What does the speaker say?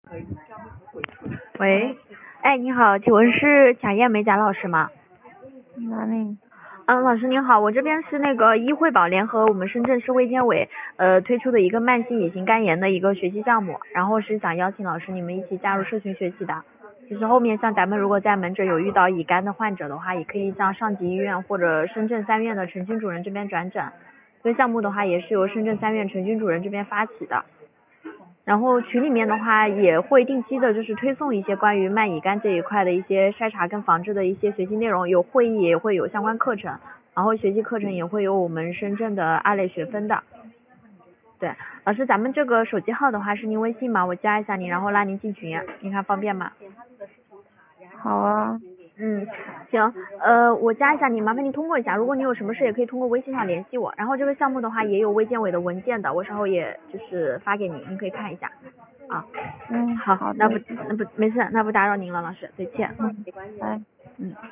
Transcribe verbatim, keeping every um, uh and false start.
喂，哎，你好，请问是贾艳梅贾老师吗？ 哪里？ 嗯，老师您好，我这边是那个医惠宝联合我们深圳市卫健委呃推出的一个慢性乙型肝炎的一个学习项目，然后是想邀请老师你们一起加入社群学习的。就是后面像咱们如果在门诊有遇到乙肝的患者的话，也可以向上级医院或者深圳三院的陈军主任这边转诊。这个项目的话也是由深圳三院陈军主任这边发起的。然后群里面的话也会定期的就是推送一些关于慢乙肝这一块的一些筛查跟防治的一些学习内容，有会议也会有相关课程，然后学习课程也会有我们深圳的二类学分的。对，老师咱们这个手机号的话是您微信吗？我加一下您，然后拉您进群，您看方便吗？ 好啊。 嗯，行，呃，我加一下你，麻烦您通过一下。如果你有什么事，也可以通过微信上联系我。然后这个项目的话，也有卫健委的文件的，我稍后也就是发给你，您可以看一下。啊， 嗯， 好， 好的。 那不那不没事，那不打扰您了，老师，再见。 嗯，拜。 嗯。